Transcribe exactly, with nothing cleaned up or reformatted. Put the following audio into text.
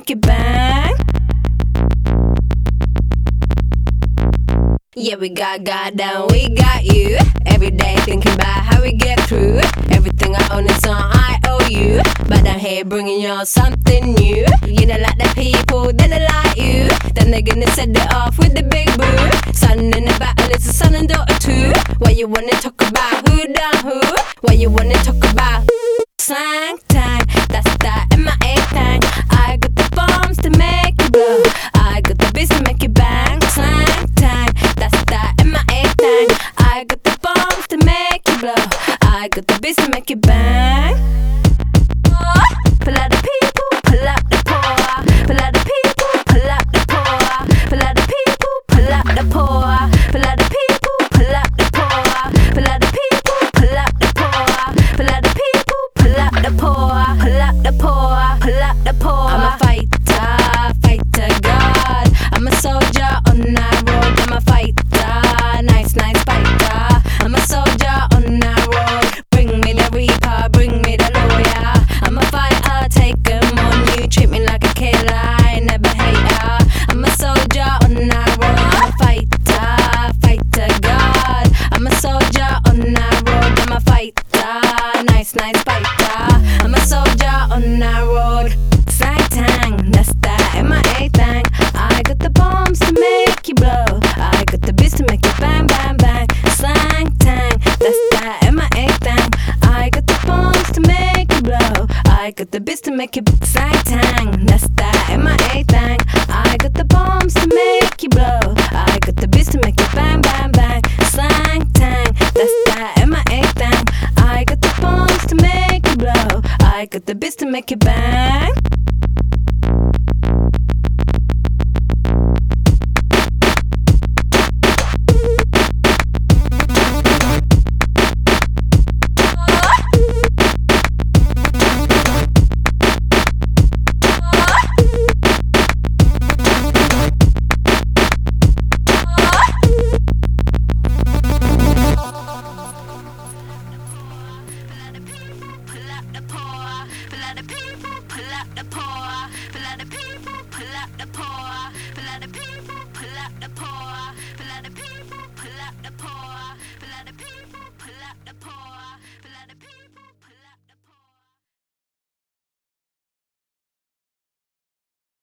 make it bang. Yeah, we got God and we got you. Every day thinking about how we get through. Everything I own is on I owe you. But I'm here bringing y'all something new. You don't like the people, they don't like you. Then they're gonna set it off with the big boo. Son in the battle, it's a son and daughter too. Why you wanna talk about who done who? Why you wanna talk about slang time? That's that M I A thing. I got the bombs to make it blow. I got the beats to make it bang. Slang time. That's that M I A thing. I got the bombs to make it blow. I got the beats to make it bang. Pull out the people, pull out the poor. Pull out the people, pull out the poor. Pull out the people, pull out the poor. Pull out the people, pull out the poor. Pull out the people, pull out the poor. Pull out the people, pull out the poor. Pull out the poor, pull out the poor. I'm a fighter, fighter God. I'm a soldier on that road. I'm a fighter, nice, nice fighter. I'm a soldier on that road. Bring me the reaper, bring me the lawyer. I'm a fighter, take 'em on you. Treat me like a killer, I never hate her. I'm a soldier on that road. I'm a fighter, fighter God. I'm a soldier on that road. I'm a fighter, nice, nice fighter. I'm a soldier on that road. Slang tang, that's that M I A thing. I got the bombs to make you blow. I got the beats to make you bang, bang, bang. Slang tang, that's that M I A thing. I got the bombs to make you blow. I got the beats to make you slang tang. That's that M I A thing. I got the bombs to make you blow. I got the beats to make you bang, bang, bang. Slang tang, that's that M I A thing. I got the bombs to make you blow. I got the beats to make you bang. Pull out the people, pull out the poor. Pull out the people, pull out the poor. Pull out the people, pull out the poor. Pull out the people, pull out the poor. Pull out the people, pull out the poor.